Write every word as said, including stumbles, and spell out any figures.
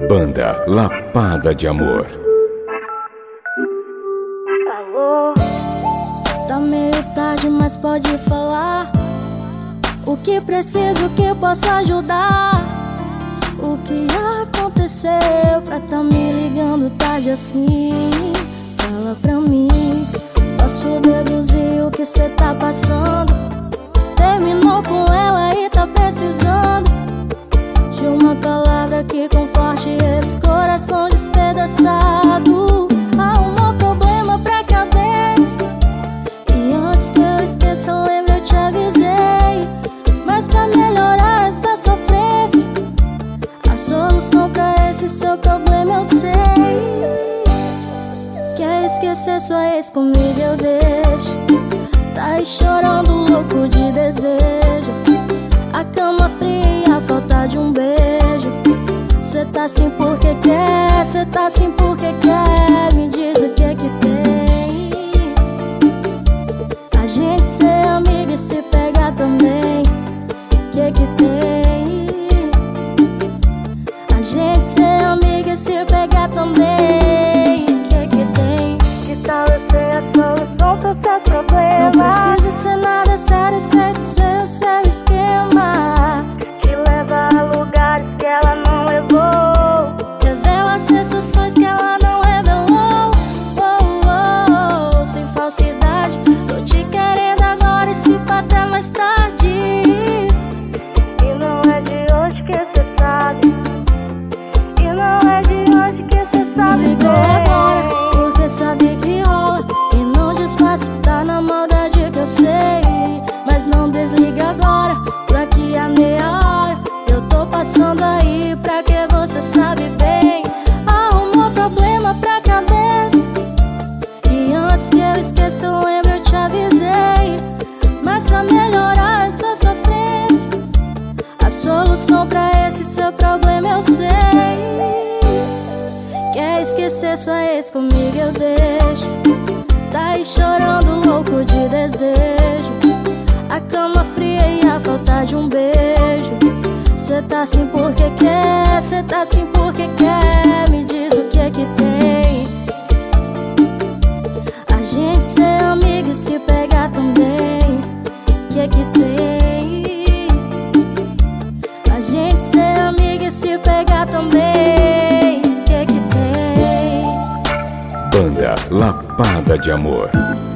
Banda Lapada de Amor. Alô, tá meio tarde, mas pode falar. O que preciso, o que posso ajudar? O que aconteceu pra tá me ligando tarde assim? Fala pra mim. Posso deduzir o que cê tá passando. Terminou com ela e tá precisando de uma palavra que conforte esse coração despedaçado. Arrumou problema pra cabeça, e antes que eu esqueça, lembra, eu te avisei. Mas pra melhorar essa sofrência, a solução pra esse seu problema eu sei. Quer esquecer sua ex, comigo eu deixo. Tá aí chorando, louco de desejo. A cama fria e a falta de um beijo. Cê tá assim porque quer, cê tá assim porque quer. Me diz o que é que tem. A gente ser amigo e se pegar também. O que é que tem? A gente ser amigo e se pegar também. O que é que tem? Que tal eu ser a solução pro seu problema? Não precisa ser nada sério, sei do seu, seu esquema. Te leva a lugares que ela não levou. Revela sensações que ela não revelou. Oh, oh, oh, sem falsidade. Tô te querendo agora e se pá até mais tarde. E não é de hoje que cê sabe. E não é de hoje que cê sabe. Me ligou agora porque sabe que rola. E não disfarça, tá na maldade que eu sei. Mas não desliga agora, daqui a meia hora eu tô passando aí pra que você sabe bem. Arrumou problema pra cabeça, e antes que eu esqueça, eu lembro, eu te avisei. Mas pra melhorar essa sofrência, a solução pra esse seu problema eu sei. Quer esquecer sua ex, comigo eu deixo. Tá aí chorando, louco de desejo. A cama fria e a falta de um beijo. Cê tá assim porque quer, cê tá assim porque quer. Me diz o que é que tem. A gente ser amigo e se pegar também. O que é que tem? A gente ser amigo e se pegar também. O que é que tem? Banda Lapada de Amor.